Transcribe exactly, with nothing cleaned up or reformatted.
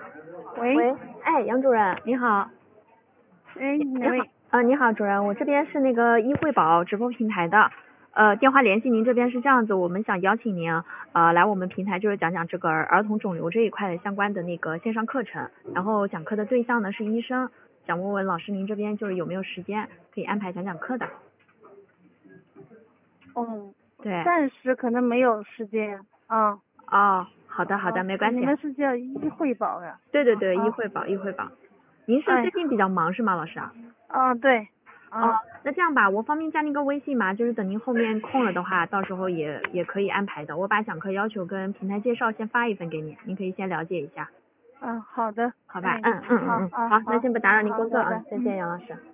喂， 喂，哎，杨主任，你好。 哎， 你好， 哪位？ 呃，你好，主任，我这边是那个医惠宝直播平台的，呃，电话联系您这边是这样子，我们想邀请您呃来我们平台，就是讲讲这个儿童肿瘤这一块的相关的那个线上课程，然后讲课的对象呢是医生，想问问老师您这边就是有没有时间可以安排讲讲课的？ 哦， 对。 暂时可能没有时间啊。 哦，好的好的， 啊没关系。 你们是叫医惠宝呀？ 对对对， 啊医惠宝医惠宝。您是哎最近比较忙是吗，老师？ 啊，对。啊、 哦，那这样吧，我方便加您个微信吗？就是等您后面空了的话，到时候也也可以安排的。我把讲课要求跟平台介绍先发一份给你，您可以先了解一下。 嗯，好的。 好吧， 哎、 嗯嗯嗯嗯， 好啊， 好，那先不打扰您工作啊， 好的， 再见，杨老师。